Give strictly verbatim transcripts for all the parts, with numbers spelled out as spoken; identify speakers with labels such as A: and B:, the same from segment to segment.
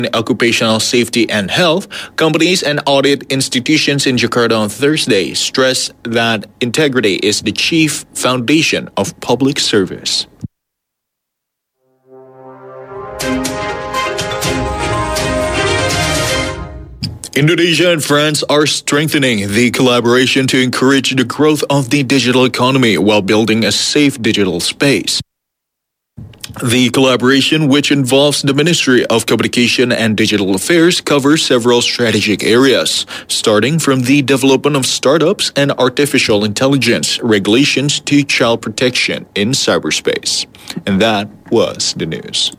A: Occupational Safety and Health, companies and audit institutions in Jakarta on Thursday stressed that integrity is the chief foundation of public service. Indonesia and France are strengthening the collaboration to encourage the growth of the digital economy while building a safe digital space. The collaboration, which involves the Ministry of Communication and Digital Affairs, covers several strategic areas, starting from the development of startups and artificial intelligence, regulations to child protection in cyberspace. And that was the news.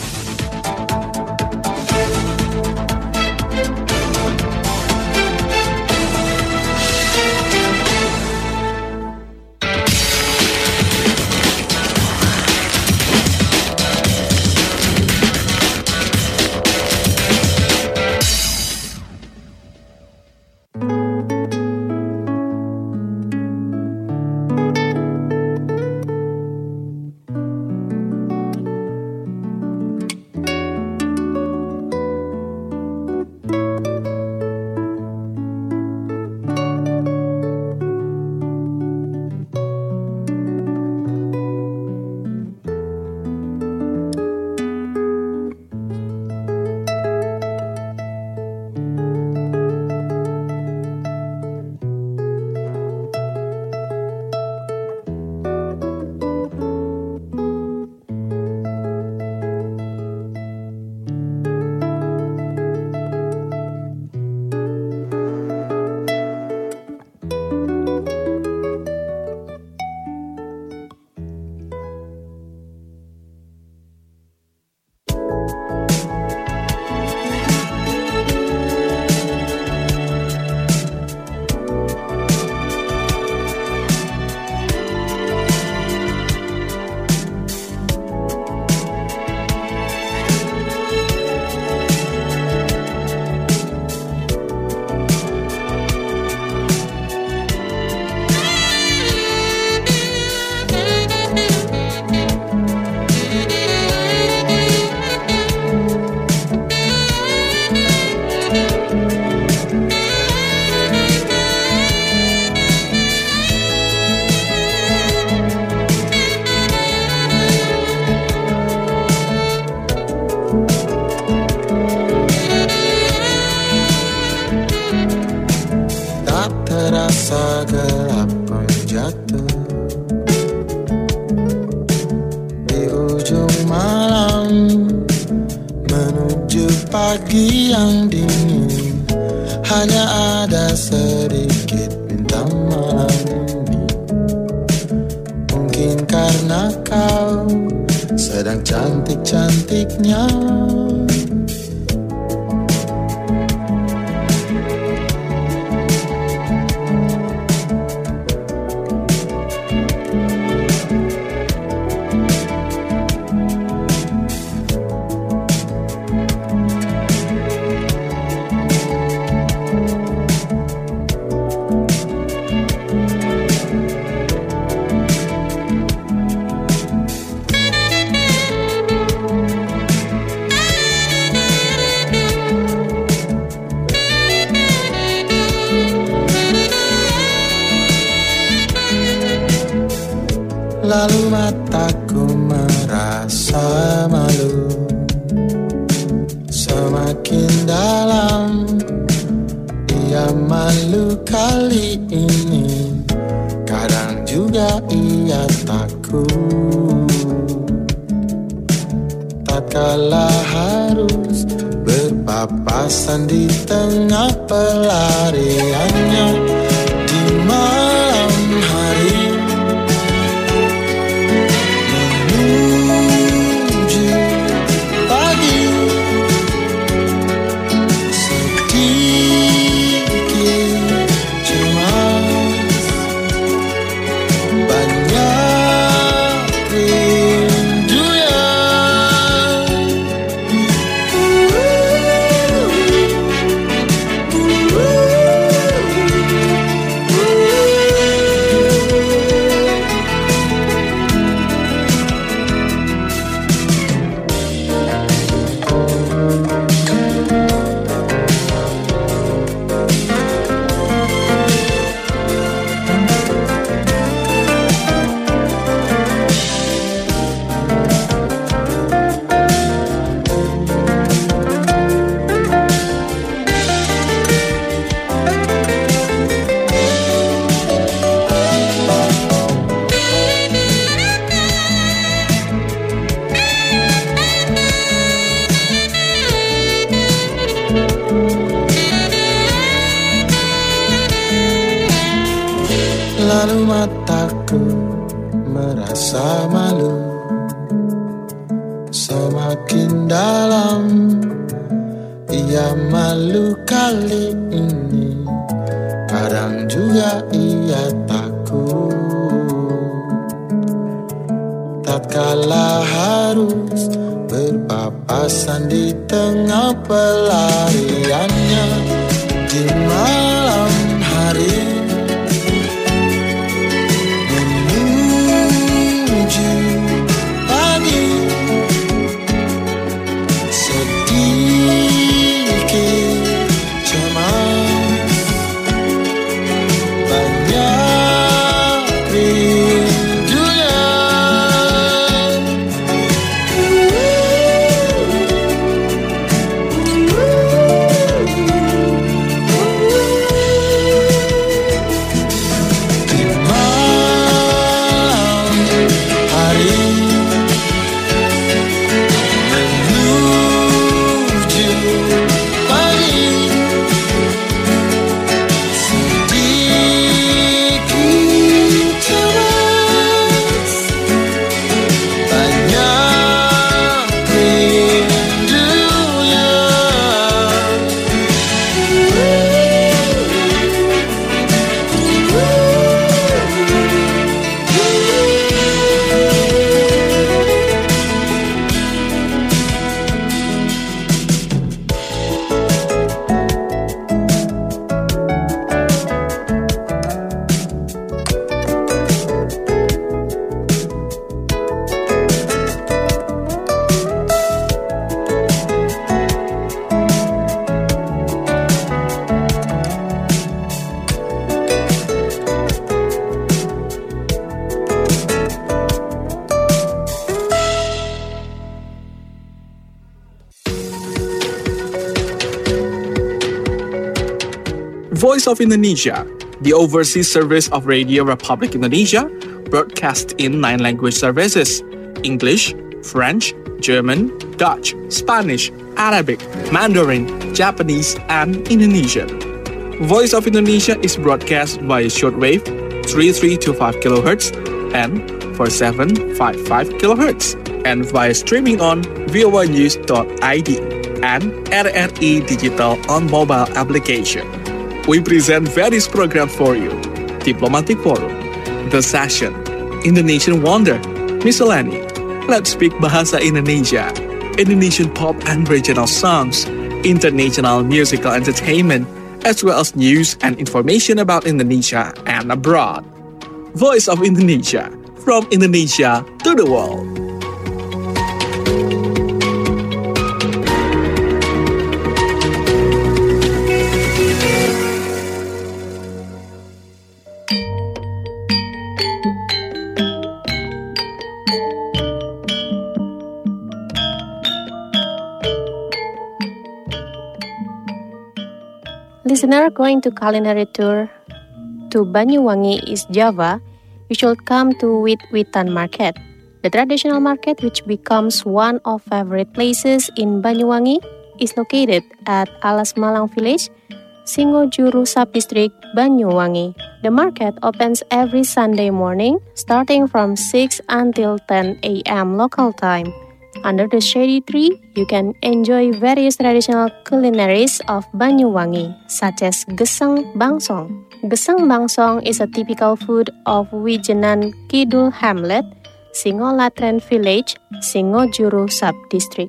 B: Terasa gelap pun jatuh di ujung malam menuju pagi yang dingin. Hanya ada sedikit bintang malam ini. Mungkin karena kau sedang cantik-cantiknya. Lalu mataku merasa malu, semakin dalam ia malu kali ini. Kadang juga ia takut, tatkala harus berpapasan di tengah pelariannya di malam hari. Lalu mataku merasa malu. Semakin dalam ia malu kali ini. Kadang juga ia takut. Tatkala harus berpapasan di tengah pelariannya di malam hari menuju pagi, sedikit cemas, banyak rindunya. Di malam hari menuju pagi, sedikit cemas, banyak rindunya.
C: Voice of Indonesia, the overseas service of Radio Republic Indonesia, broadcast in nine language services: English, French, German, Dutch, Spanish, Arabic, Mandarin, Japanese, and Indonesian. Voice of Indonesia is broadcast via shortwave three three two five kilohertz and four seven five five kilohertz, and via streaming on voa news dot i d and R R I Digital on mobile application. We present various programs for you: Diplomatic Forum, The Session, Indonesian Wonder, Miscellany, Let's Speak Bahasa Indonesia, Indonesian pop and regional songs, international musical entertainment, as well as news and information about Indonesia and abroad. Voice of Indonesia, from Indonesia to the world.
D: Listener going to culinary tour to Banyuwangi, East Java, you should come to Wit Witan Market. The traditional market, which becomes one of favorite places in Banyuwangi, is located at Alas Malang Village, Singojuru Subdistrict, Banyuwangi. The market opens every Sunday morning, starting from six until ten a m local time. Under the shady tree, you can enjoy various traditional culinaries of Banyuwangi, such as Gesang Bangsong. Gesang Bangsong is a typical food of Wijenan Kidul Hamlet, Singolatren Village, Singojuru Subdistrict.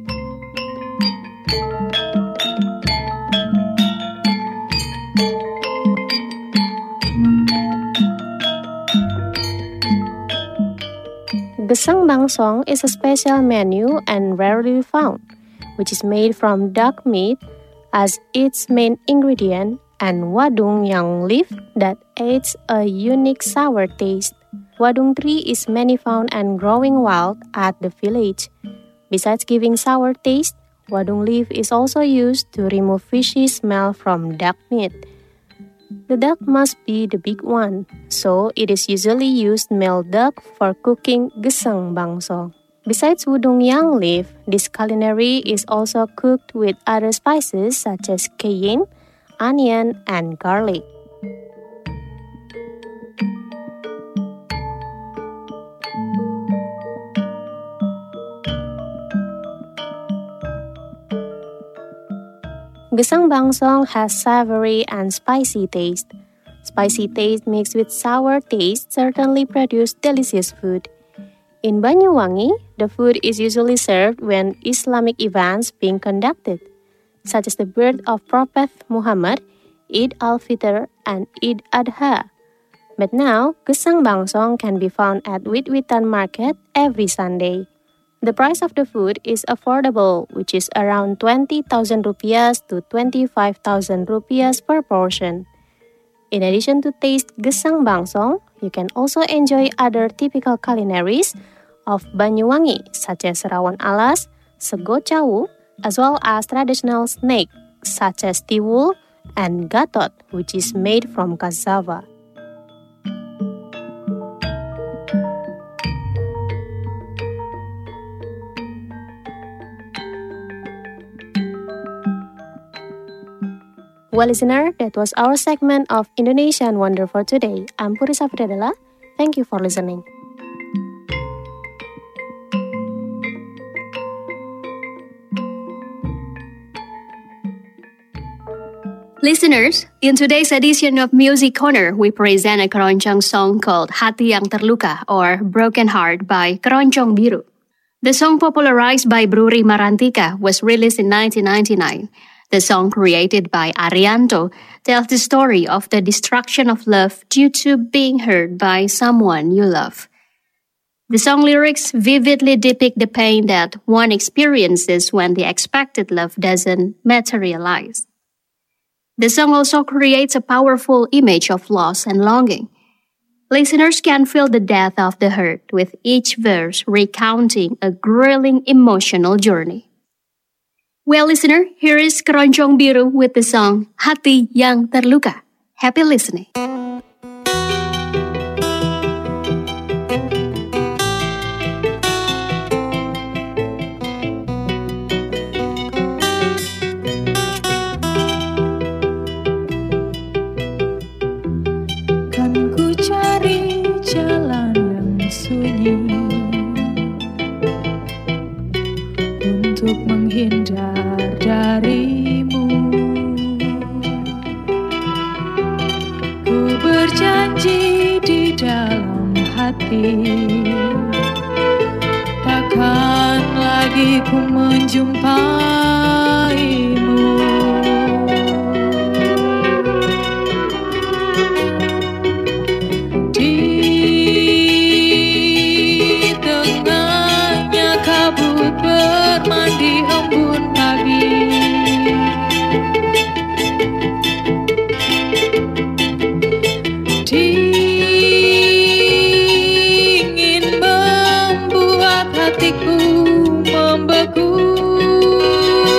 D: Gesang Bangsong is a special menu and rarely found, which is made from duck meat as its main ingredient and wadung yang leaf that adds a unique sour taste. Wadung tree is many found and growing wild at the village. Besides giving sour taste, wadung leaf is also used to remove fishy smell from duck meat. The duck must be the big one, so it is usually used male duck for cooking Gesang Bangsong. Besides wadung yang leaf, this culinary is also cooked with other spices such as cayenne, onion, and garlic. Gesang Bangsong has savory and spicy taste. Spicy taste mixed with sour taste certainly produce delicious food. In Banyuwangi, the food is usually served when Islamic events being conducted, such as the birth of Prophet Muhammad, Eid al-Fitr, and Eid Adha. But now, Gesang Bangsong can be found at Wit-Witan Market every Sunday. The price of the food is affordable, which is around twenty thousand rupiahs to twenty-five thousand rupiahs per portion. In addition to taste Gesang Bangsong, you can also enjoy other typical culinaries of Banyuwangi, such as Rawon Alas, Sego Cawu, as well as traditional snake, such as Tiwul and Gatot, which is made from cassava. Well, listener, that was our segment of Indonesian Wonder for today. I'm Puri Safriadala. Thank you for listening.
E: Listeners, in today's edition of Music Corner, we present a keroncong song called Hati Yang Terluka or Broken Heart by Keroncong Biru. The song, popularized by Bruri Marantika, was released in nineteen ninety-nine. The song, created by Arianto, tells the story of the destruction of love due to being hurt by someone you love. The song lyrics vividly depict the pain that one experiences when the expected love doesn't materialize. The song also creates a powerful image of loss and longing. Listeners can feel the depth of the hurt, with each verse recounting a grueling emotional journey. Well, listener, here is Keroncong Biru with the song Hati Yang Terluka. Happy listening.
F: Kan ku cari jalan yang sunyi untuk menghindar darimu. Ku berjanji di dalam hati, takkan lagi ku menjumpaimu. Di tengahnya kabut bermandi embun pagi, dingin membuat hatiku membeku.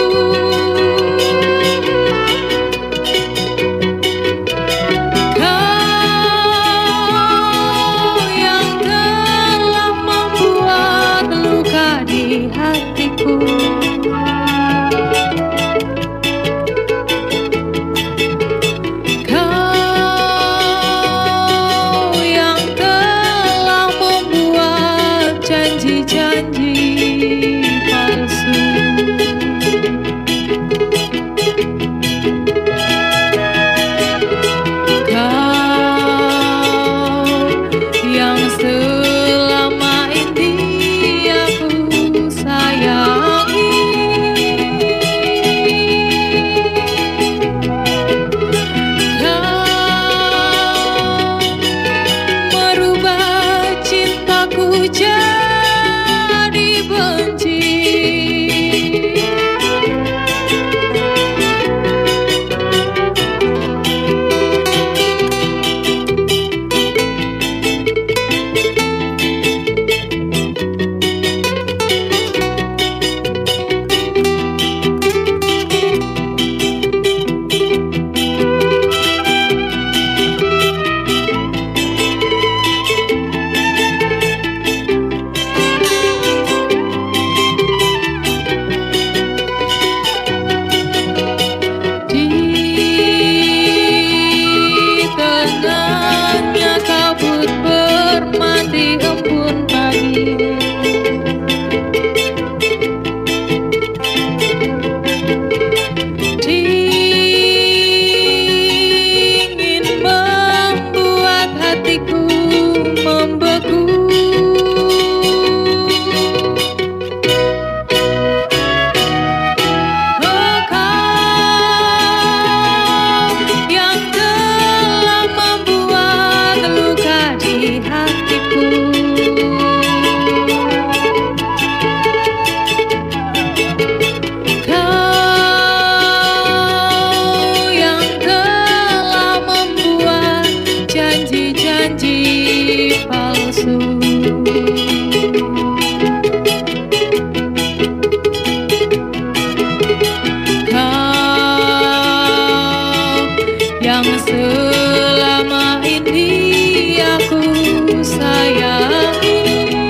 F: selama ini aku sayangi.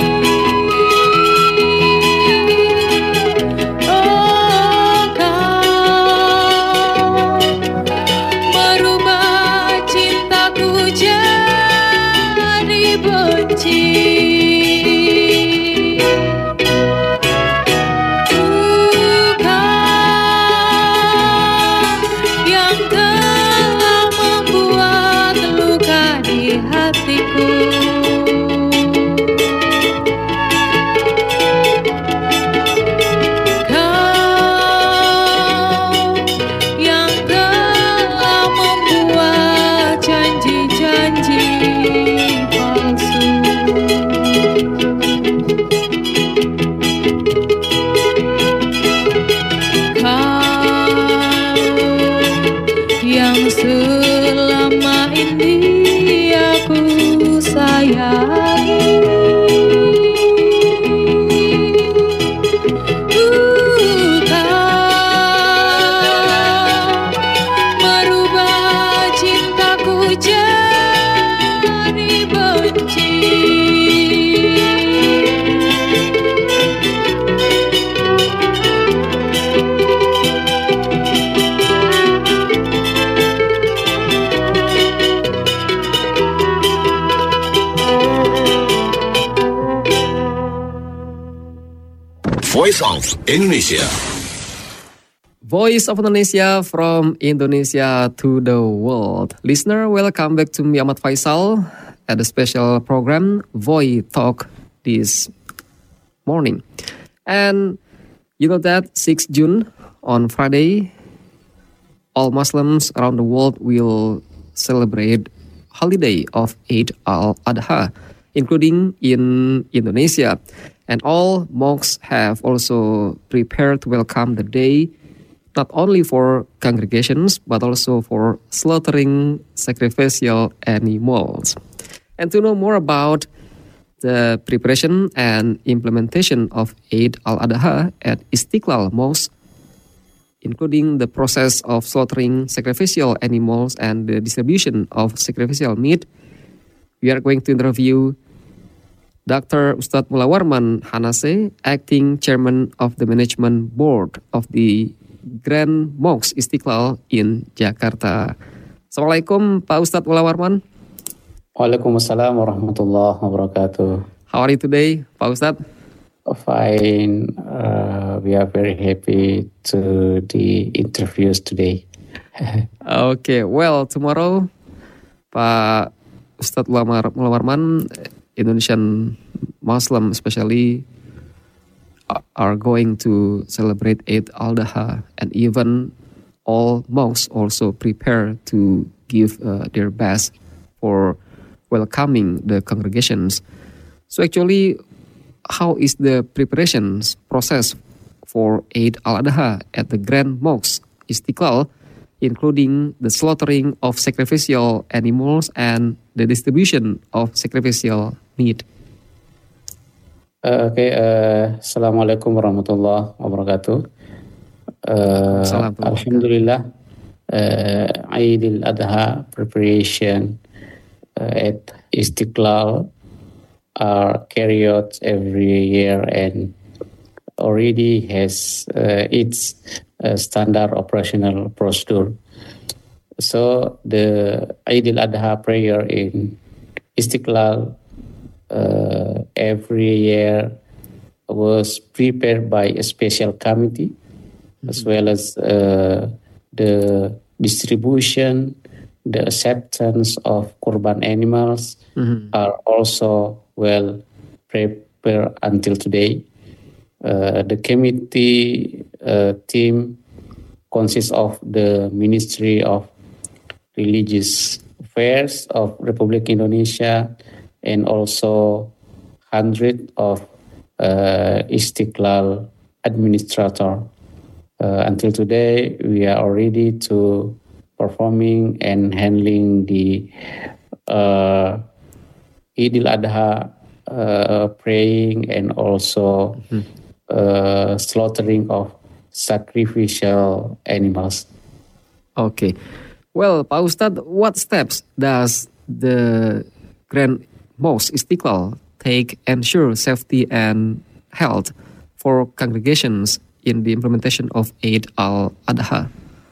F: Oh, kau merubah cintaku jadi benci.
G: Voice of Indonesia.
H: Voice of Indonesia from Indonesia to the world. Listener, welcome back to me, Ahmad Faisal, at the special program Voice Talk this morning. And you know that sixth of June on Friday, all Muslims around the world will celebrate holiday of Eid al-Adha, including in Indonesia. And all mosques have also prepared to welcome the day, not only for congregations, but also for slaughtering sacrificial animals. And to know more about the preparation and implementation of Eid al-Adha at Istiqlal Mosque, including the process of slaughtering sacrificial animals and the distribution of sacrificial meat, we are going to interview Doctor Ustadz Mullah Warman Hanase, Acting Chairman of the Management Board of the Grand Mosque Istiqlal in Jakarta. Assalamualaikum Pak Ustadz Mullah Warman.
I: Waalaikumsalam warahmatullahi wabarakatuh.
H: How are you today, Pak Ustadz?
I: Fine. Uh, we are very happy to the interviews today.
H: Okay, well, tomorrow, Pak Ustadz Mullah Warman, Indonesian Muslim especially are going to celebrate Eid al-Adha, and even all mosques also prepare to give uh, their best for welcoming the congregations. So actually, how is the preparations process for Eid al-Adha at the Grand Mosque Istiqlal, including the slaughtering of sacrificial animals and the distribution of sacrificial meat?
I: Uh, okay, uh, Assalamualaikum warahmatullahi wabarakatuh. Uh, Alhamdulillah, uh, Eid al-Adha preparation uh, at Istiqlal are carried out every year and already has uh, its uh, standard operational procedure. So the Eid al-Adha prayer in Istiqlal uh, every year was prepared by a special committee, mm-hmm. as well as uh, the distribution, the acceptance of Qurban animals mm-hmm. are also well prepared until today. Uh, the committee uh, team consists of the Ministry of Religious Affairs of Republic Indonesia and also hundred of uh, Istiqlal administrator. Uh, until today, we are already to performing and handling the uh, Eid al-Adha uh, praying and also mm-hmm. uh, slaughtering of sacrificial animals.
H: Okay. Well, Pak Ustadz, what steps does the Grand Mosque Istiqlal take ensure safety and health for congregations in the implementation of Eid al-Adha?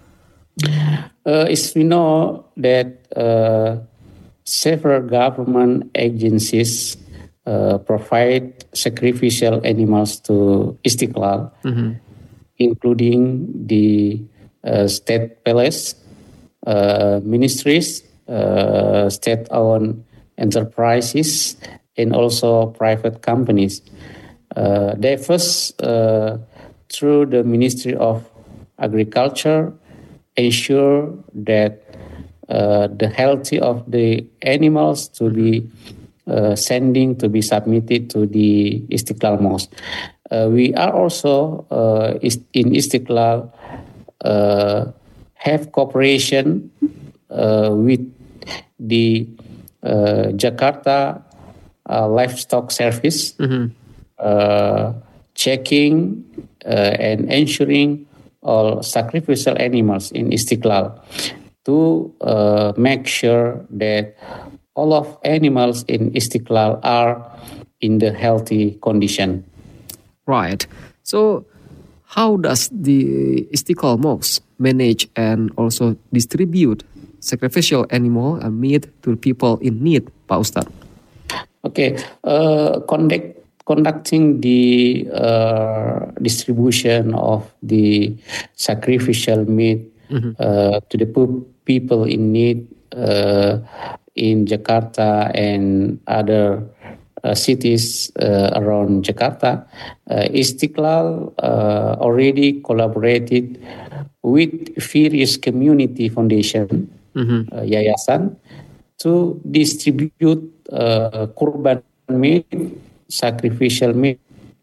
I: Uh, as we know that uh, several government agencies uh, provide sacrificial animals to Istiqlal, mm-hmm. including the uh, state palace, uh, ministries, uh, state-owned enterprises, and also private companies. Uh, they first, uh, through the Ministry of Agriculture, ensure that uh, the health of the animals to be uh, sending to be submitted to the Istiqlal Mosque. Uh, we are also uh, in Istiqlal uh, have cooperation uh, with the uh, Jakarta uh, Livestock Service, mm-hmm. uh, checking uh, and ensuring all sacrificial animals in Istiqlal to uh, make sure that all of animals in Istiqlal are in the healthy condition.
H: Right. So how does the Istiqlal Mosque manage and also distribute sacrificial animal and meat to people in need, Pak Ustadz?
I: Okay. Uh, conduct Conducting the uh, distribution of the sacrificial meat mm-hmm. uh, to the people in need uh, in Jakarta and other uh, cities uh, around Jakarta, uh, Istiqlal uh, already collaborated with various community foundation, mm-hmm. uh, yayasan, to distribute uh, kurban meat, sacrificial meat,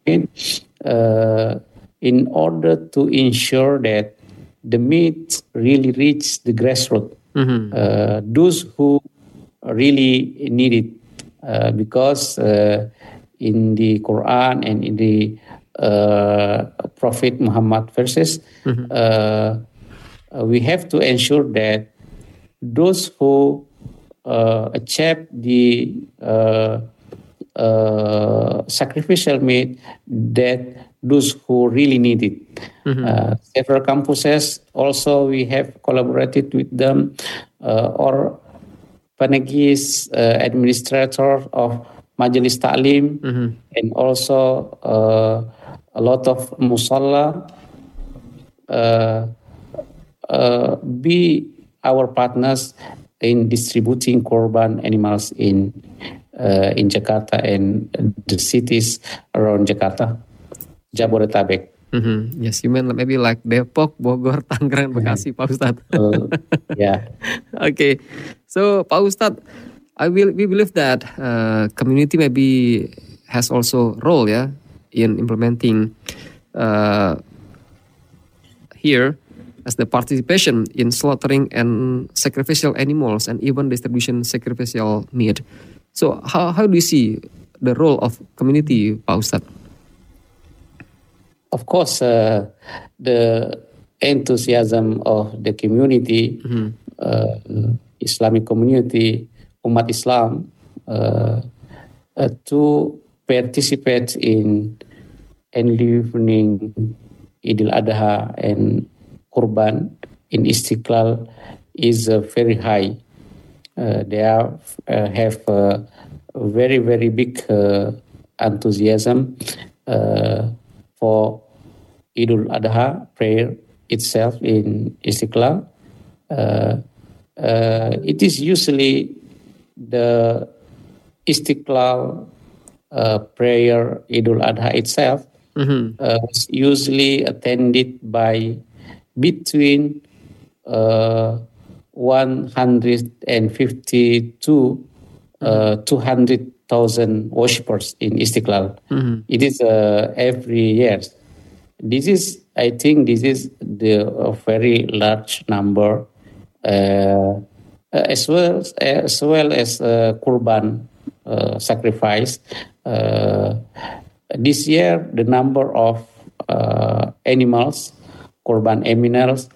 I: uh, in order to ensure that the meat really reach the grassroots, mm-hmm. uh, those who really need it, uh, because uh, in the Quran and in the uh, Prophet Muhammad verses, mm-hmm. uh, we have to ensure that those who uh, accept the uh, Uh, sacrificial meat, that those who really need it. Mm-hmm. Uh, several campuses also we have collaborated with them, uh, or Panagis, uh, administrator of Majelis Ta'lim, mm-hmm. and also uh, a lot of musalla uh, uh, be our partners in distributing korban animals in Uh, in Jakarta and the cities around Jakarta, Jabodetabek.
H: Mm-hmm. Yes, you mean maybe like Depok, Bogor, Tangerang, Bekasi, yeah. Pak Ustadz.
I: uh, yeah.
H: Okay, so Pak Ustadz, I will we believe that uh, community maybe has also role, yeah, in implementing uh, here as the participation in slaughtering and sacrificial animals and even distribution sacrificial meat. So how, how do you see the role of community, Pak Ustadz?
I: Of course, uh, the enthusiasm of the community, mm-hmm. uh, Islamic community, Umat Islam, uh, uh, to participate in enlivening Idul Adha and Kurban in Istiqlal is uh, very high. Uh, they are, uh, have uh, a very, very big uh, enthusiasm uh, for Idul Adha prayer itself in Istiqlal. Uh, uh, it is usually the Istiqlal uh, prayer Idul Adha itself, mm-hmm. uh, is usually attended by between uh, one hundred fifty to uh, two hundred thousand worshippers in Istiqlal. Mm-hmm. It is uh, every year. This is, I think, this is the a very large number, uh, as well as well as uh, Kurban uh, sacrifice. Uh, this year, the number of uh, animals, Kurban animals,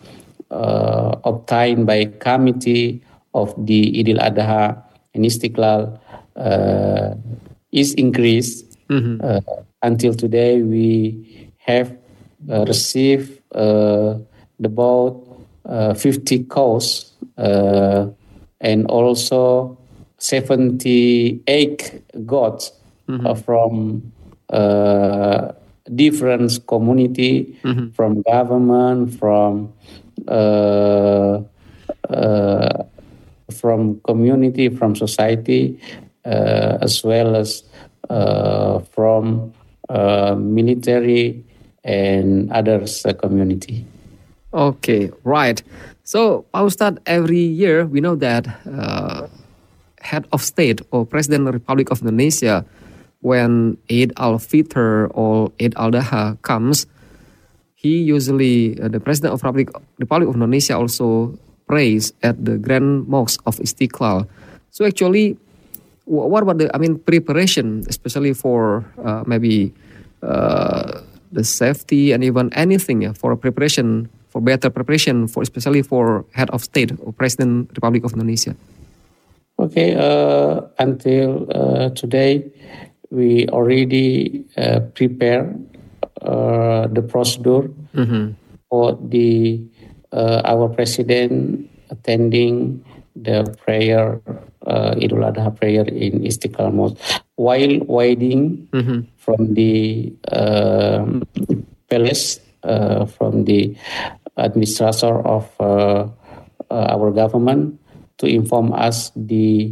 I: uh, obtained by committee of the Idul Adha and Istiqlal uh, is increased.
H: Mhm.
I: Uh, until today, we have uh, received uh, about uh, fifty calls uh, and also seventy-eight gods uh, from uh, different community,
H: Mhm.
I: from government, from uh, uh, from community, from society, uh, as well as uh, from uh, military and others uh, community.
H: Okay, right. So, Pak Ustadz, every year we know that uh, head of state or President of the Republic of Indonesia, when Eid al-Fitr or Eid al-Adha comes, he usually, uh, the President of Republic, Republic of Indonesia also prays at the Grand Mosque of Istiqlal. So actually, wh- what about the, I mean, preparation, especially for uh, maybe uh, the safety and even anything yeah, for preparation, for better preparation, for especially for head of state or President Republic of Indonesia?
I: Okay, uh, until uh, today, we already uh, prepare uh, the procedure
H: Mhm.
I: for the uh, our president attending the prayer, uh, Idul Adha prayer in Istiqlal Mosque, while waiting
H: Mhm.
I: from the um palace, uh, from the administrator of uh, uh, our government to inform us the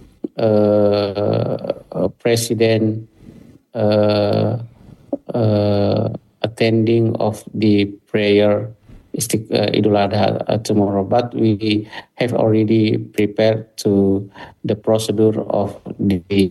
I: uh, uh, president uh, uh, attending of the prayer Isti- uh, Idul Adha uh, tomorrow. But we have already prepared to the procedure of the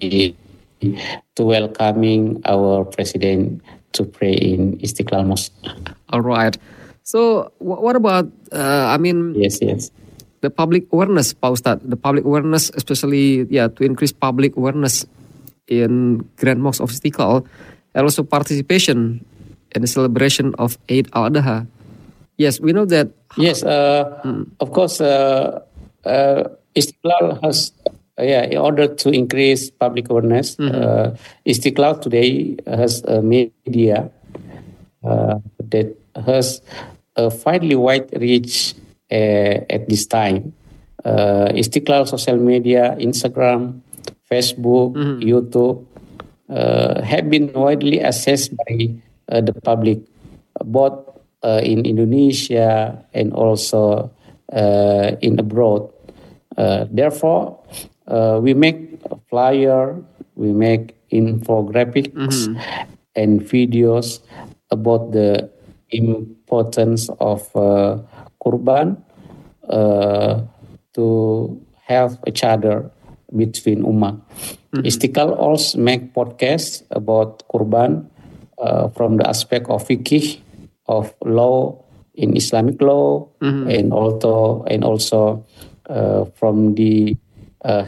I: to welcoming our president to pray in Istiqlal Mosque.
H: All right. So wh- what about, uh, I mean,
I: Yes, yes.
H: the public awareness, Pak Ustadz, the public awareness, especially yeah, to increase public awareness in Grand Mosque of Istiqlal, and also participation in the celebration of Eid al-Adha. Yes, we know that.
I: Yes, uh, of course, uh, uh, Istiqlal has, uh, yeah, in order to increase public awareness, uh, Istiqlal today has a media uh, that has a widely wide reach uh, at this time. Uh, Istiqlal social media, Instagram, Facebook, YouTube, uh, have been widely accessed by uh, the public, both uh, in Indonesia and also uh, in abroad. Uh, therefore, uh, we make a flyer, we make infographics and videos about the importance of uh, Kurban uh, to help each other between ummah. Istiqlal also make podcasts about Kurban uh, from the aspect of fiqh, of law in Islamic law, and also and also uh, from the uh,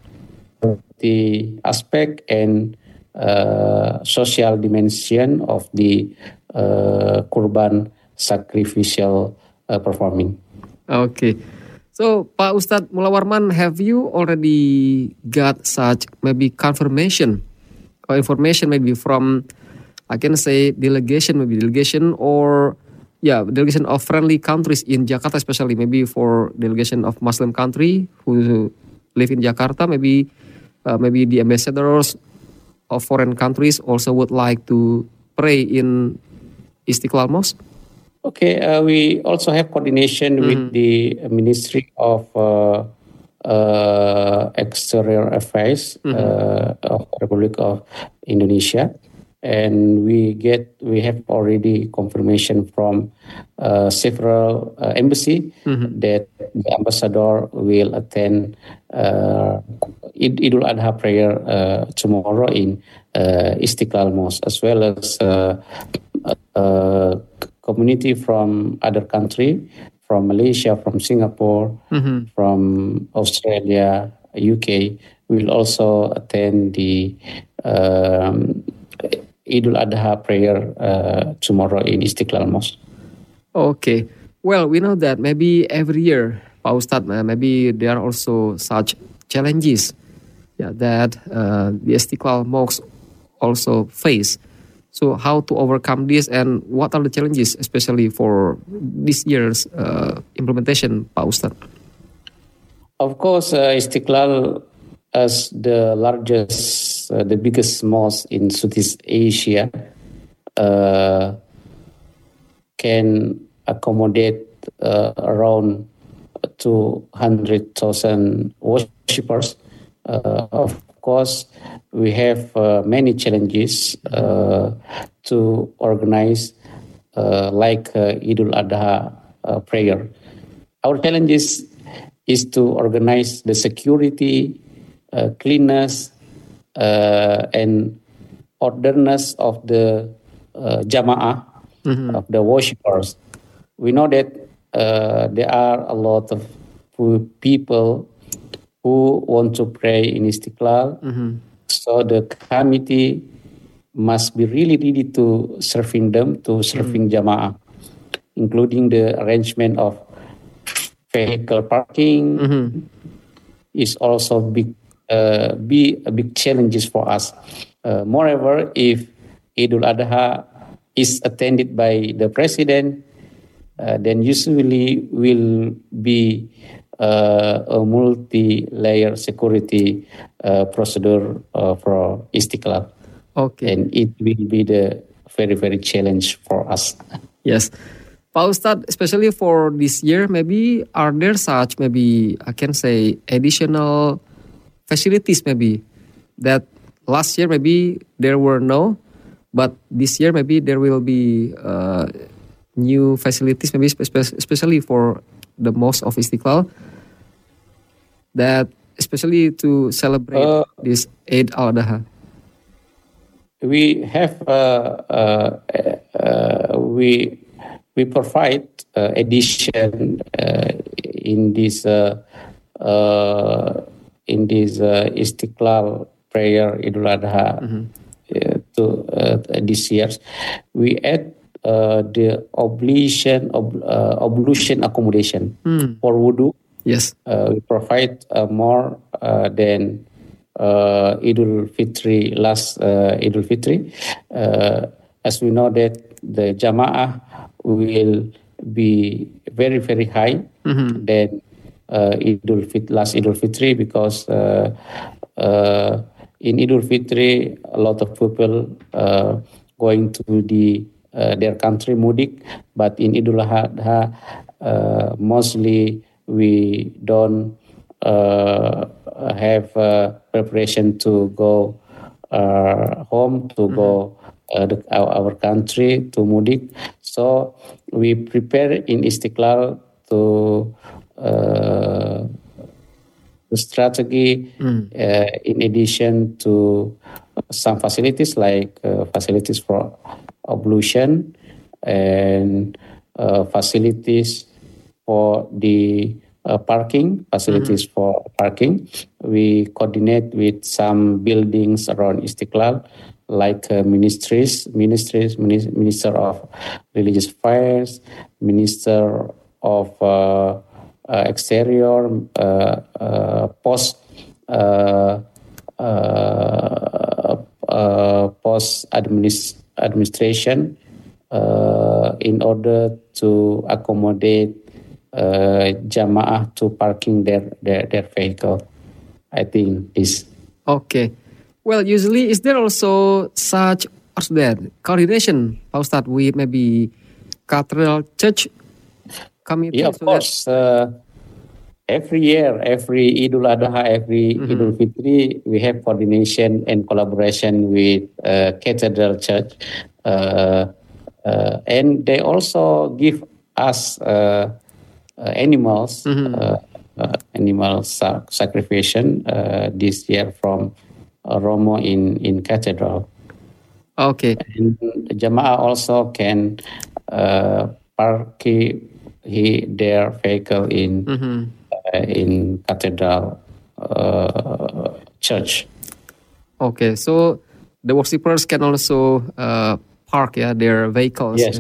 I: healthy aspect and uh, social dimension of the uh, Kurban sacrificial uh, performing.
H: Okay. So, Pak Ustadz Mullah Warman, have you already got such maybe confirmation or information maybe from, I can say, delegation, maybe delegation or, yeah, delegation of friendly countries in Jakarta, especially maybe for delegation of Muslim country who live in Jakarta, maybe uh, maybe the ambassadors of foreign countries also would like to pray in Istiqlal Mosque?
I: Okay, uh, we also have coordination with the Ministry of uh, uh, Exterior Affairs uh, of Republic of Indonesia, and we get we have already confirmation from uh, several uh, embassy that the ambassador will attend uh, Id- Idul Adha prayer uh, tomorrow in uh, Istiqlal Mosque, as well as uh, uh, community from other country, from Malaysia, from Singapore, from Australia, U K, will also attend the um, Idul Adha prayer uh, tomorrow in Istiqlal Mosque.
H: Okay. Well, we know that maybe every year, Pak Ustadz, uh, maybe there are also such challenges, yeah, that uh, the Istiqlal mosques also face. So how to overcome this, and what are the challenges, especially for this year's uh, implementation, Pak Ustadz?
I: Of course, uh, Istiqlal, as the largest, uh, the biggest mosque in Southeast Asia, uh, can accommodate uh, around two hundred thousand worshippers. Uh, of course, we have uh, many challenges uh, to organize, uh, like uh, Idul Adha uh, prayer. Our challenges is to organize the security, uh, cleanness, uh, and orderliness of the uh, jama'ah, mm-hmm. of the worshippers. We know that uh, there are a lot of people who want to pray in Istiqlal. Mm-hmm. So the committee must be really ready to serving them, to serving mm-hmm. jama'ah, including the arrangement of vehicle parking mm-hmm. is also big, uh, be a big challenges for us. Uh, moreover, if Idul Adha is attended by the president, uh, then usually will be uh, a multi-layer security uh, procedure uh, for Istiqlal.
H: Okay,
I: and it will be the very very challenge for us.
H: Yes. Pak Ustadz, especially for this year, maybe are there such, maybe I can say, additional facilities maybe that last year maybe there were no, but this year maybe there will be uh, new facilities, maybe spe- especially for the Mosque of Istiqlal, that especially to celebrate uh, this Eid al-Adha.
I: We have, uh, uh, uh, we... We provide uh, addition uh, in this uh, uh, in this uh, Istiqlal prayer Idul Adha mm-hmm. uh, to uh, this year. We add uh, the oblation ob- uh, ablution accommodation mm. for wudu.
H: Yes,
I: uh, we provide uh, more uh, than uh, Idul Fitri last uh, Idul Fitri, uh, as we know that the Jama'ah will be very very high mm-hmm. than uh, Idul Fit last Idul Fitri, because uh, uh, in Idul Fitri a lot of people uh, going to the uh, their country mudik, but in Idul Adha uh, mostly we don't uh, have uh, preparation to go uh, home to mm-hmm. go uh, the, our, our country to mudik. So we prepare in Istiqlal to uh, the strategy mm. uh, in addition to some facilities like uh, facilities for ablution and uh, facilities for the uh, parking, facilities mm-hmm. for parking. We coordinate with some buildings around Istiqlal, like uh, ministries, ministries, Minister of Religious Affairs, Minister of uh, uh, Exterior, uh, uh, Post, uh, uh, uh, Post administ- Administration, uh, in order to accommodate uh, Jama'ah to parking their, their, their vehicle. I think this.
H: Okay. Well, usually, is there also such or that coordination, Pak Ustadz, with maybe Cathedral Church committee?
I: Yeah, of
H: so
I: course. Uh, every year, every Idul Adha, every mm-hmm. Idul Fitri, we have coordination and collaboration with uh, Cathedral Church. Uh, uh, and they also give us uh, uh, animals, mm-hmm. uh, uh, animal sac- sacrification uh, this year from Romo in, in Cathedral.
H: Okay.
I: And Jama'ah also can uh, park he, their vehicle in mm-hmm. uh, in Cathedral uh, Church.
H: Okay, so the worshippers can also uh, park yeah, their vehicles
I: yes,
H: uh,
I: yes.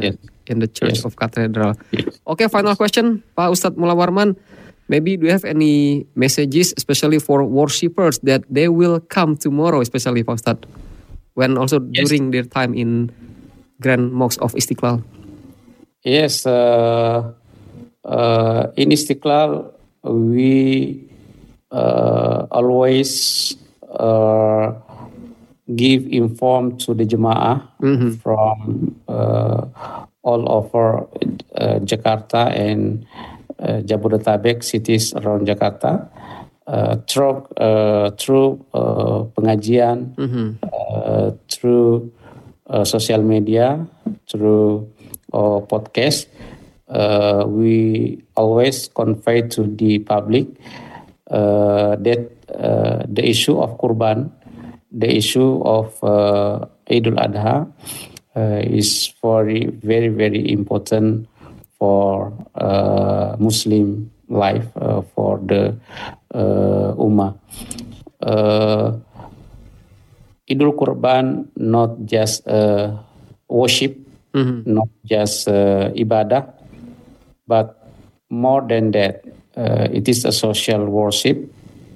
H: in the Church
I: Yes.
H: of Cathedral.
I: Yes.
H: Okay, final question, Pak Ustadz Mullah Warman. Maybe do you have any messages, especially for worshippers, that they will come tomorrow, especially Pak Ustadz, when also
I: Yes.
H: during their time in Grand Mosque of Istiqlal?
I: Yes, uh, uh, in Istiqlal, we uh, always uh, give inform to the Jemaah
H: Mhm.
I: from uh, all over uh, Jakarta and uh, Jabodetabek cities around Jakarta uh, through uh, through uh, pengajian,
H: Mhm.
I: uh, through uh, social media, through uh, podcast. Uh, we always convey to the public uh, that uh, the issue of Kurban, the issue of uh, Idul Adha uh, is very, very, very important for uh, Muslim life, uh, for the uh, Ummah. Uh, Idul Kurban not just uh, worship,
H: Mhm.
I: not just uh, ibadah, but more than that, uh, it is a social worship,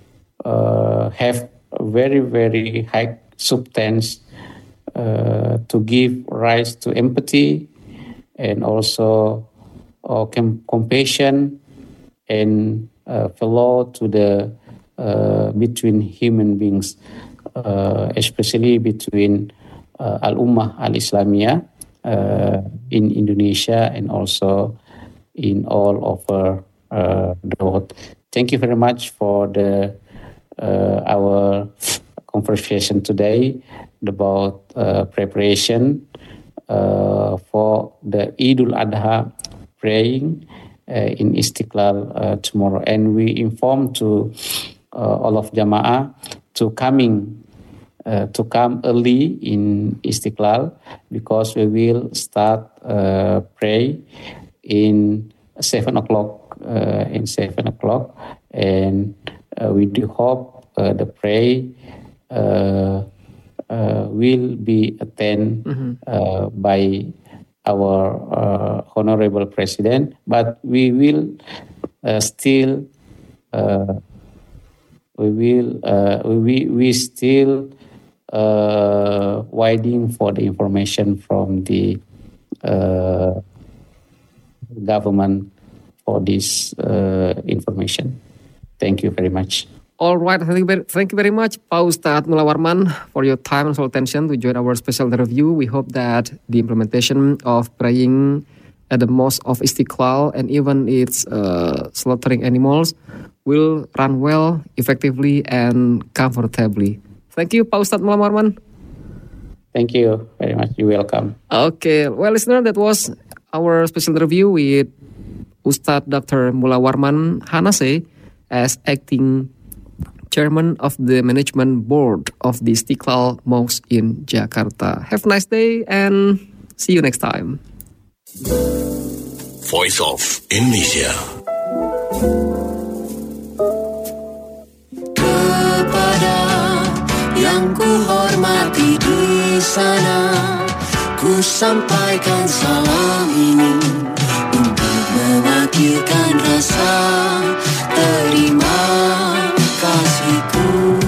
I: uh, have a very, very high substance uh, to give rise to empathy and also uh, com- compassion and uh, fellow to the uh, between human beings, uh, especially between uh, Al-Ummah Al-Islamiyah uh, in Indonesia and also in all over uh, the world. Thank you very much for the uh, our conversation today about uh, preparation uh, for the Idul Adha praying uh, in Istiqlal uh, tomorrow, and we inform to uh, all of Jamaah to coming uh, to come early in Istiqlal, because we will start uh, pray in seven o'clock. Uh, in seven o'clock, and uh, we do hope uh, the pray uh, uh, will be attended
H: Mhm.
I: uh, by our uh, honorable president, but we will uh, still uh, we will uh, we we still uh, waiting for the information from the uh, government for this uh, information. Thank you very much.
H: All right, thank you very, thank you very much, Pak Ustadz Mullah Warman, for your time and attention to join our special interview. We hope that the implementation of praying at the Mosque of Istiqlal and even its uh, slaughtering animals will run well, effectively, and comfortably. Thank you, Pak Ustadz Mullah Warman.
I: Thank you very much. You're welcome.
H: Okay, well, listener, that was our special interview with Ustadz Doctor Mullah Warman Hanase as acting chairman of the management board of the Istiqlal Mosque in Jakarta. Have a nice day and see you next time.
G: Voice of Indonesia.
B: Kepada yang ku hormati di sana, ku sampaikan salam ini untuk mewakilkan rasa terima kasihku.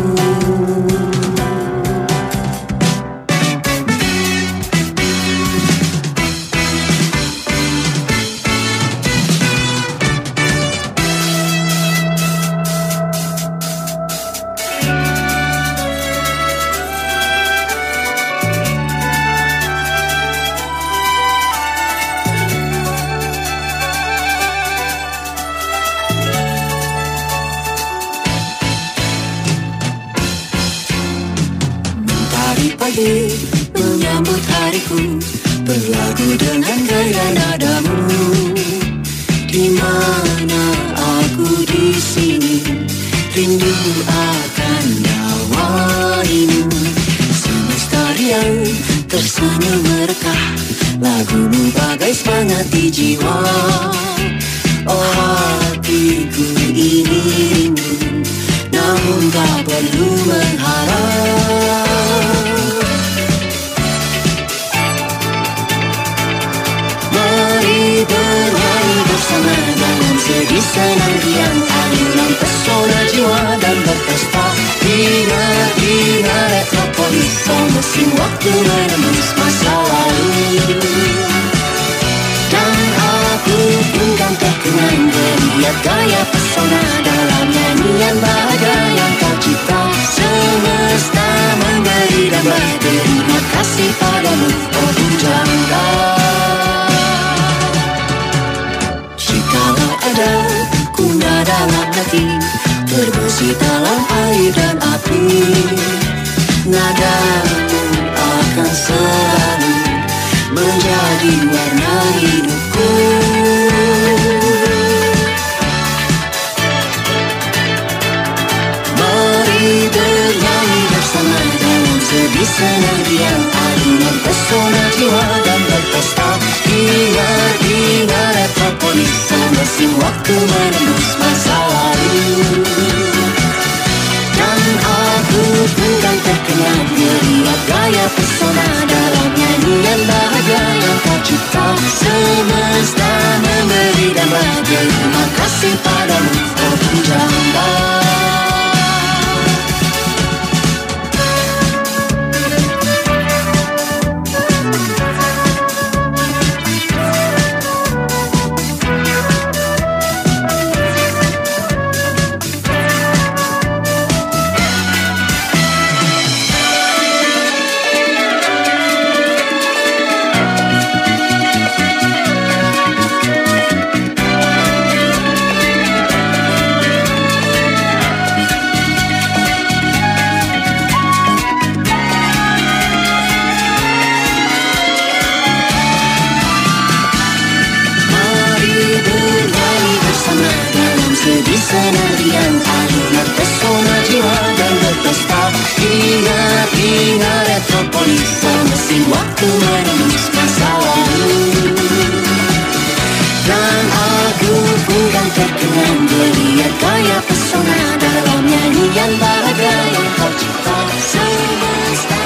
B: Pagi menyambut hariku, berlagu dengan gaya nadamu. Di mana aku di sini, rindu akan nyawaimu. Semesta riang tersenyum merekah, lagumu bagai semangat di jiwa. Oh hatiku ini rindu, namun tak perlu mengharap. bersama dalam sedih senang riang, alunan pesona jiwa dan berpesta. Ingat, ingat Metropolis, mesin waktu menembus masa lalu. Dan aku pun kan terkenang melihat gaya pesona dalam nyanyian bahagia yang kau cipta. Semesta memberi damai terima kasih padamu, oh pujangga. Jikalau ada kuna dalam hati, terbesit dalam air dan api, nadamu akan selalu menjadi warna hidupku. Mari bernyanyi bersama dalam sedih senang riang, alunan pesona jiwa dan berpesta. Ingat, ingat Metropolis, mesin waktu menembus masa lalu. Dan aku pun kan terkenal melihat gaya pesona dalam nyanyian bahagia yang kau cipta. Semesta memberi damai terima kasih padamu, oh pujangga. Sedih senang riang, alunan pesona jiwa dan berpesta. Ingat, ingat Metropolis, mesin waktu menembus masa lalu. Dan aku pun kan terkenang melihat gaya pesona dalam nyanyian bahagia yang kau cipta. Semesta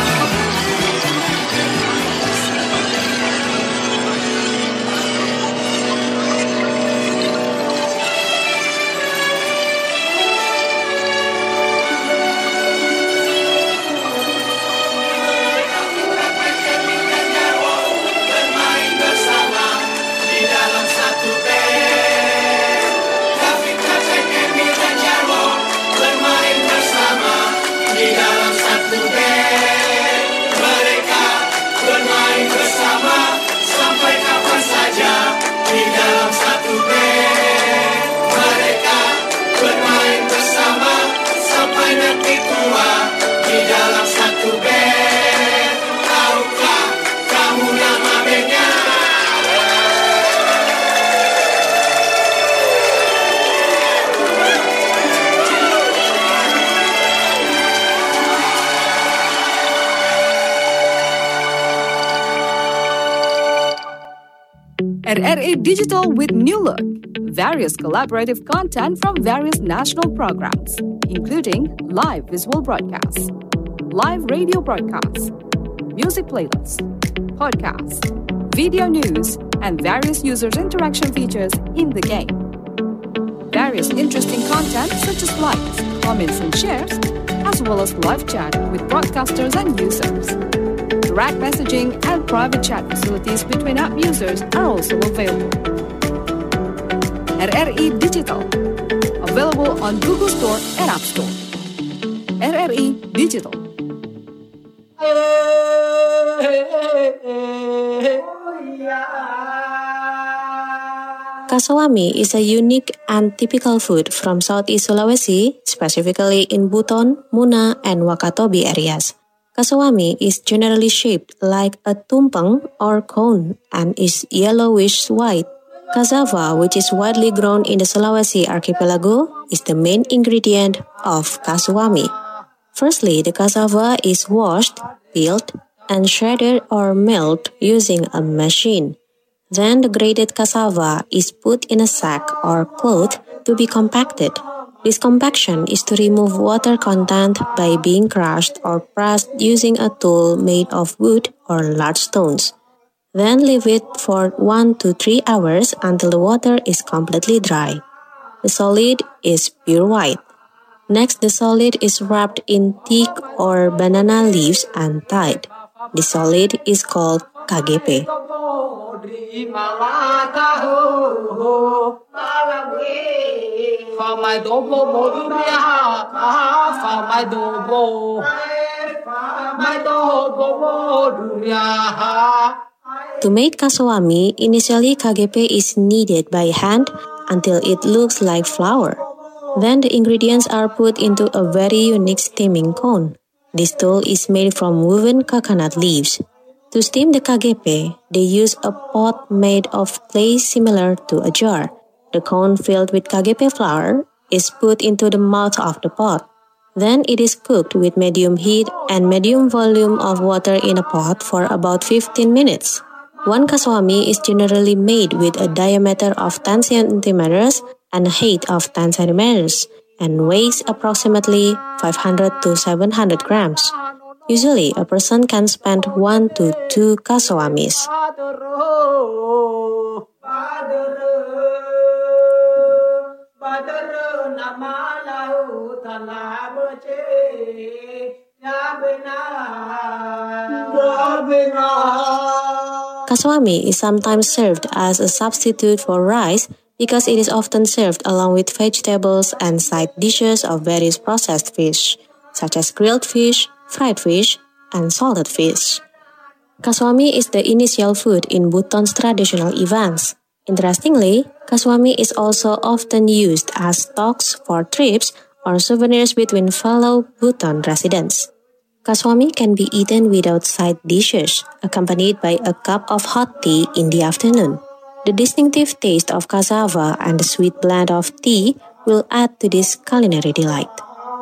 J: R R A Digital with New Look. Various collaborative content from various national programs, including live visual broadcasts, live radio broadcasts, music playlists, podcasts, video news, and various users' interaction features in the game. Various interesting content such as likes, comments, and shares, as well as live chat with broadcasters and users. Direct messaging and private chat facilities between app users are also available. R R E Digital, available on Google Store and App Store. R R E Digital.
D: Kasawami is a unique and typical food from Southeast Sulawesi, specifically in Buton, Muna, and Wakatobi areas. Kasawami is generally shaped like a tumpeng or cone and is yellowish-white. Cassava, which is widely grown in the Sulawesi archipelago, is the main ingredient of kasawami. Firstly, the cassava is washed, peeled, and shredded or milled using a machine. Then the grated cassava is put in a sack or cloth to be compacted. This compaction is to remove water content by being crushed or pressed using a tool made of wood or large stones. Then leave it for one to three hours until the water is completely dry. The solid is pure white. Next, the solid is wrapped in teak or banana leaves and tied. The solid is called K G P. To make kaswami, initially K G P is kneaded by hand until it looks like flour. Then the ingredients are put into a very unique steaming cone. This tool is made from woven coconut leaves. To steam the K G P, they use a pot made of clay similar to a jar. The cone filled with K G P flour is put into the mouth of the pot. Then it is cooked with medium heat and medium volume of water in a pot for about fifteen minutes. One kaswami is generally made with a diameter of ten centimeters and a height of ten centimeters and weighs approximately five hundred to seven hundred grams. Usually, a person can spend one to two kaswamis. Kaswami is sometimes served as a substitute for rice because it is often served along with vegetables and side dishes of various processed fish, such as grilled fish, fried fish, and salted fish. Kaswami is the initial food in Buton's traditional events. Interestingly, kaswami is also often used as stocks for trips or souvenirs between fellow Buton residents. Kaswami can be eaten without side dishes, accompanied by a cup of hot tea in the afternoon. The distinctive taste of cassava and the sweet blend of tea will add to this culinary delight.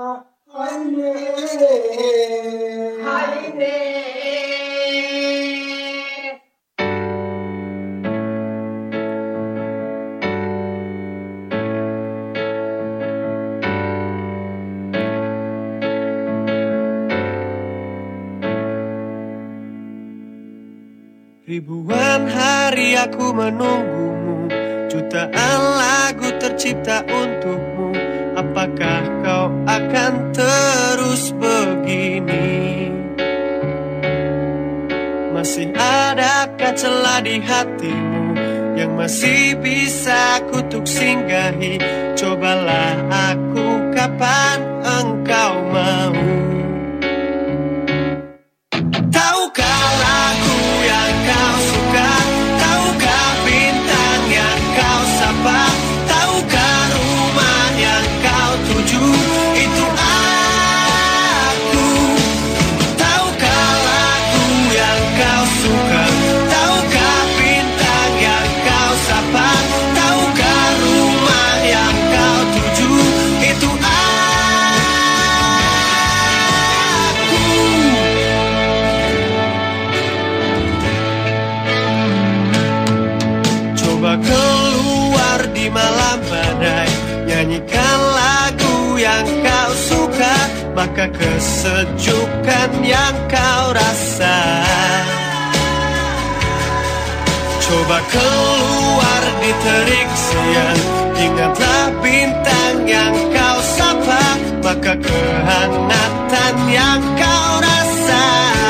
K: Ribuan hari aku menunggumu, jutaan lagu tercipta untukmu. Apakah kau akan terus begini? Masih adakah celah di hatimu yang masih bisa kutuk singgahi? Cobalah aku kapan engkau mau. Tahukah lagu yang kau suka? Tahukah bintang yang kau sapa? Tahukah rumah yang kau tuju? Itu aku. Tahukah lagu yang kau suka? Tahukah bintang yang kau sapa? Tahukah rumah yang kau tuju? Itu aku. Coba keluar di malam badai, nyanyikan lagu yang kau suka, maka kesejukan yang kau rasa. Coba keluar di terik siang, ingatlah bintang yang kau sapa, maka kehangatan yang kau rasa.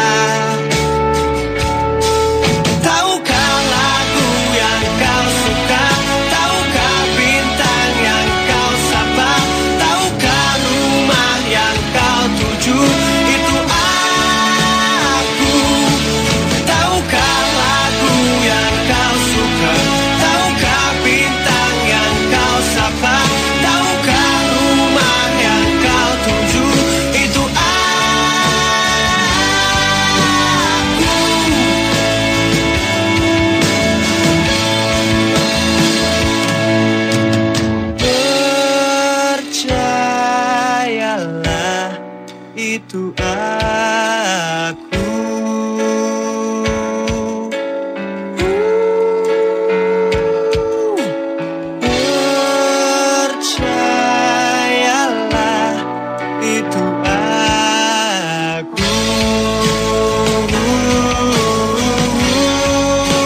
K: Tahukah lagu yang kau suka? Tahukah bintang yang kau sapa? Tahukah rumah yang kau tuju? Itu aku. Tahukah lagu yang kau suka? Tahukah bintang yang kau sapa? Tahukah rumah yang kau tuju? Itu aku. Percayalah, itu aku. Percayalah, itu aku.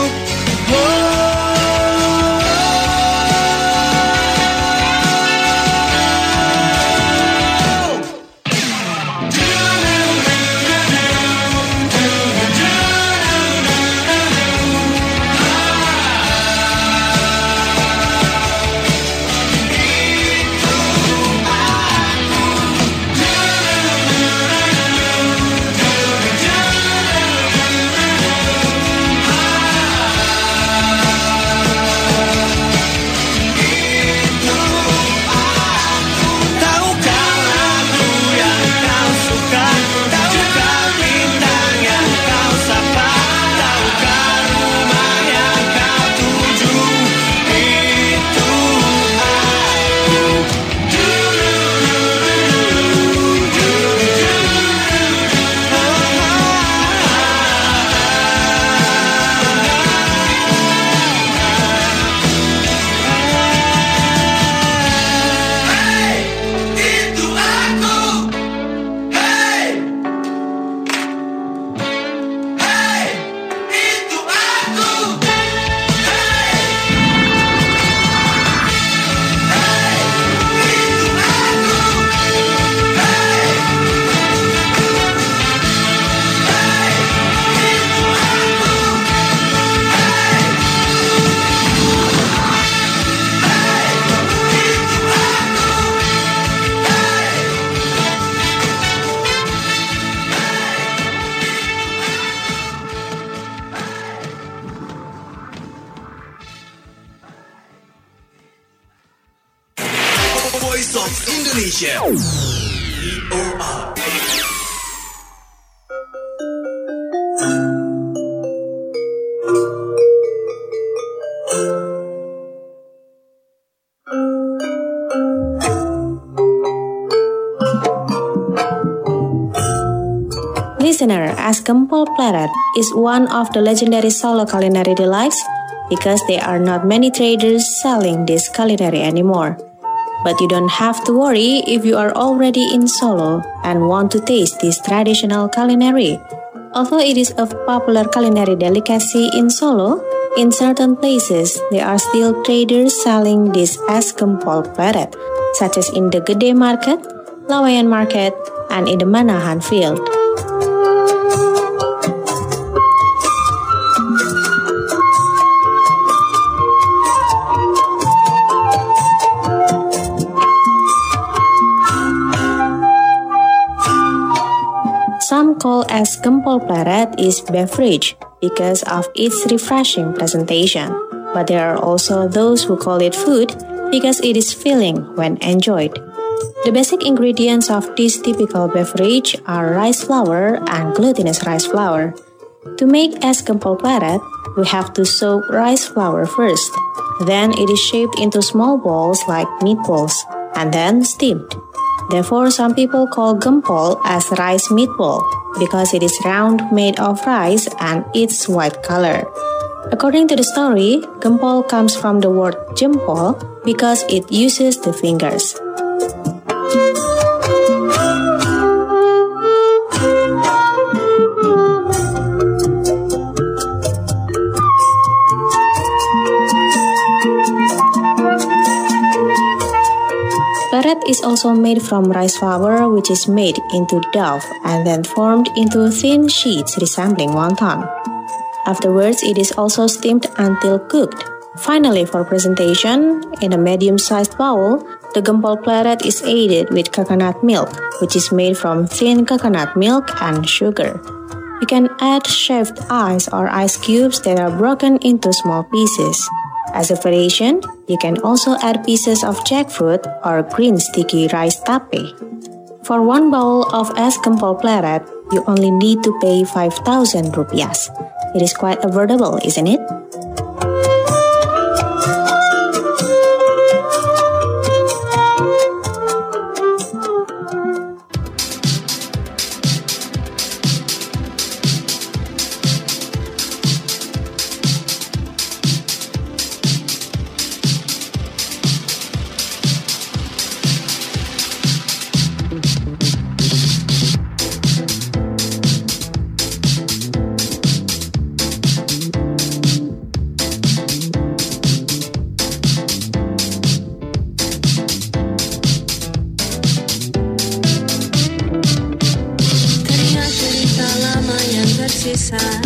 L: Voice of Indonesia. V O R.
D: Listener, Es Gempol Pleret is one of the legendary Solo culinary delights because there are not many traders selling this culinary anymore. But you don't have to worry if you are already in Solo and want to taste this traditional culinary. Although it is a popular culinary delicacy in Solo, in certain places there are still traders selling this Es Gempol Pleret, such as in the Gede Market, Laweyan Market, and in the Manahan Field. Some call Es Gempol Pleret is beverage because of its refreshing presentation, but there are also those who call it food because it is filling when enjoyed. The basic ingredients of this typical beverage are rice flour and glutinous rice flour. To make Es Gempol Pleret, we have to soak rice flour first. Then it is shaped into small balls like meatballs, and then steamed. Therefore, some people call gempol as rice meatball because it is round, made of rice, and its white color. According to the story, gempol comes from the word jempol because it uses the fingers. Pleret is also made from rice flour, which is made into dough and then formed into thin sheets resembling wonton. Afterwards, it is also steamed until cooked. Finally, for presentation, in a medium-sized bowl, the gempol pleret is aided with coconut milk, which is made from thin coconut milk and sugar. You can add shaved ice or ice cubes that are broken into small pieces. As a variation, you can also add pieces of jackfruit or green sticky rice tape. For one bowl of Es Gempol Pleret, you only need to pay five thousand rupiahs. It is quite affordable, isn't it?
F: Tersisa